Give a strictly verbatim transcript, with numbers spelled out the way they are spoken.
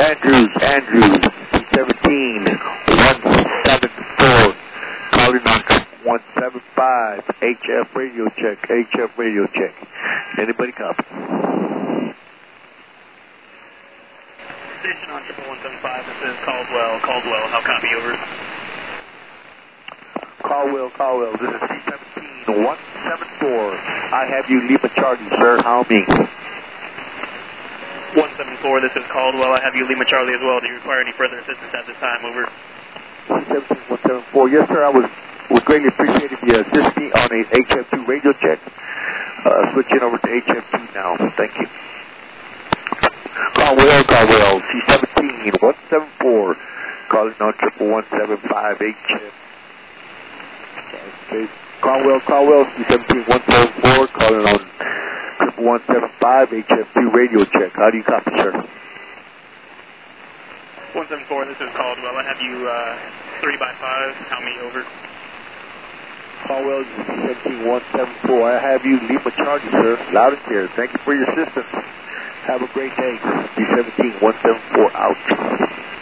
Andrews, Andrews, C seventeen one seven four, calling on one seven five, H F radio check, H F radio check. Anybody copy? Station on triple one seven five, this is Caldwell, Caldwell, how copy, over? Caldwell, Caldwell, this is C seventeen one seven four. I have you Lima Charlie, sir, how me? one seven four, this is Caldwell, I have you Lima Charlie as well. Do you require any further assistance at this time, over? C seventeen one seven four, yes sir, I was, would greatly appreciate if you assist me on a H F two radio check. Uh, switching over to H F two now, thank you. Caldwell, Caldwell, C seventeen one seven four, calling on triple one seven five, H F. Okay, Caldwell, Caldwell, C seventeen one seven four, calling on triple one seven five, H F two radio check. How do you copy, sir? one seven four, this is Caldwell. I have you uh, three by five. How many, over? Caldwell, C seventeen one seven four. I have you Lima Charlie, sir. Loud and clear. Thank you for your assistance. Have a great day. C seventeen one seven four out.